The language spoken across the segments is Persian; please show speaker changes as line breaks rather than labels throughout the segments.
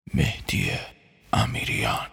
مهدی امیریان.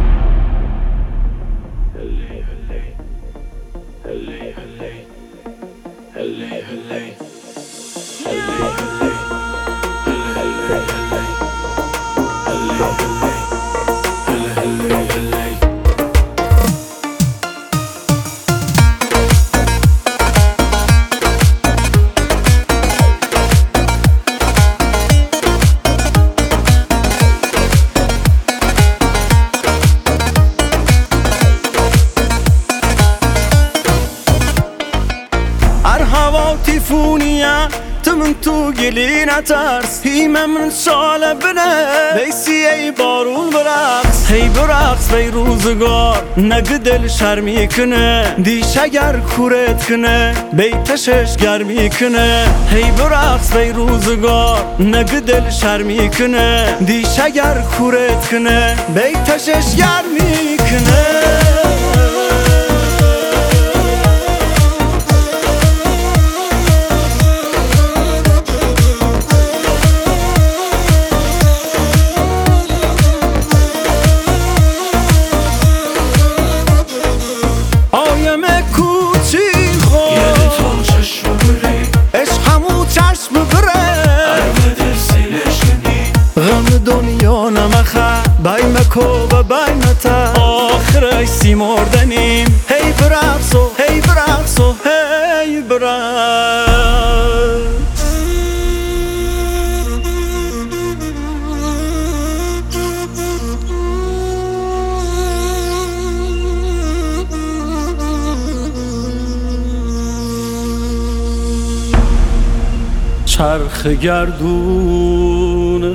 تيفونيا تمنتو قلينا ترس هيما من شالة بنا بيسي اي بارون برقص هي برقص بي روزگار نقدل شرمي كنه ديش اگر كورت كنه بي تشش گرمي كنه هي برقص بي روزگار نقدل شرمي كنه ديش اگر كورت كنه بي تشش گرمي كنه دنیا نمخه بای مکو و بای متا آخرش سی مردنیم هی برقص و هی برقص و هی برقص چرخ گردون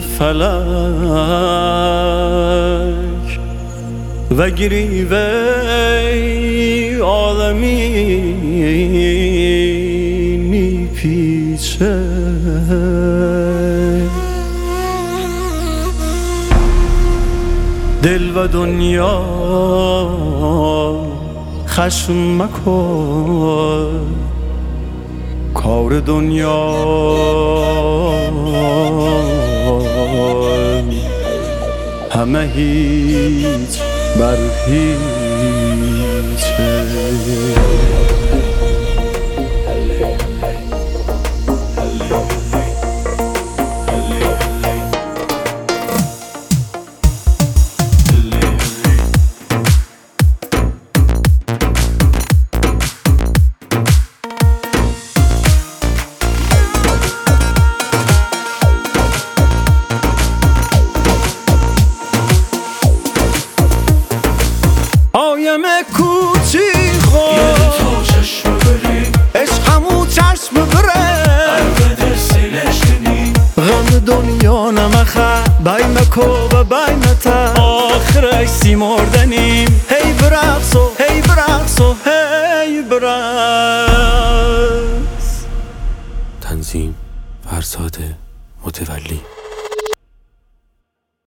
فلک و گریوه آدمی میپیچه دل و دنیا خشم مکن کار دنیا همه هیچ بر هیچه آیم کوچی خود چشم بری عشقمو چشم بره البته سیلش کنی غم دنیا نمخه بای مکو و بای متا آخرش سی مردنیم هی برقص و هی برقص و هی برقص.
تنظیم فرزاد متولی.